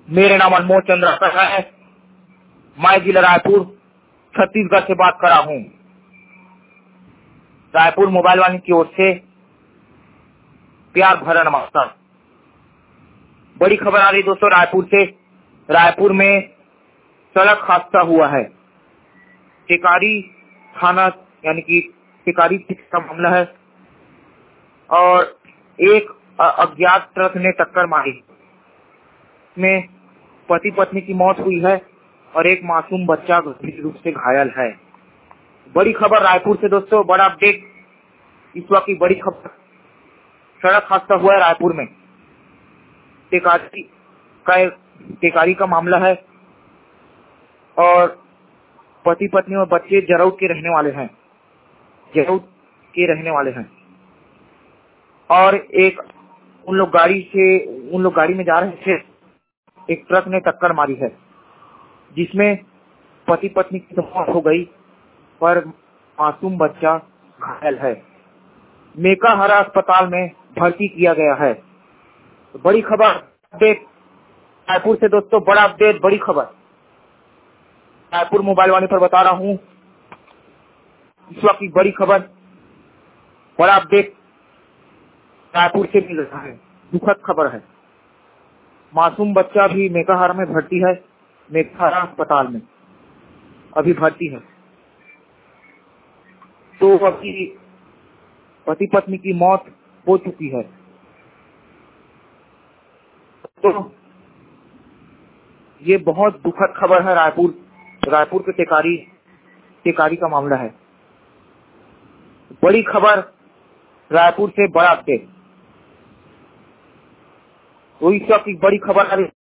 मेरा नाम अनमोल चंद्र है। मैं जिला रायपुर छत्तीसगढ़ से बात कर रहा हूँ। रायपुर मोबाइल वाले की ओर से प्यार भरा नमस्कार। बड़ी खबर आ रही दोस्तों रायपुर से। रायपुर में सड़क हादसा हुआ है। टिकारी थाना यानी कि टिकारी का मामला है और एक अज्ञात ट्रक ने टक्कर मारी में पति पत्नी की मौत हुई है और एक मासूम बच्चा गंभीर रूप से घायल है। बड़ी खबर रायपुर से दोस्तों, बड़ा अपडेट इस वक्त की बड़ी खबर। सड़क हादसा हुआ है रायपुर में। टिकारी का मामला है और पति पत्नी और बच्चे जरौद के रहने वाले हैं और उन लोग गाड़ी में जा रहे थे। एक ट्रक ने टक्कर मारी है जिसमें पति पत्नी की तो मौत हो गई पर मासूम बच्चा घायल है। मेकाहारा अस्पताल में भर्ती किया गया है। तो बड़ी खबर अपडेट रायपुर से दोस्तों, बड़ा अपडेट, बड़ी खबर रायपुर मोबाइल वाले पर बता रहा हूँ। इस वक्त की बड़ी खबर, बड़ा अपडेट रायपुर से मिल रहा है। दुखद खबर है। मासूम बच्चा भी मेकाहारा में भर्ती है। मेकाहारा अस्पताल में अभी भर्ती है। तो अभी पति पत्नी की मौत हो चुकी है। तो ये बहुत दुखद खबर है। रायपुर के टिकारी का मामला है। बड़ी खबर रायपुर से, बड़ा अपडेट। तो इस वक्त की बड़ी खबर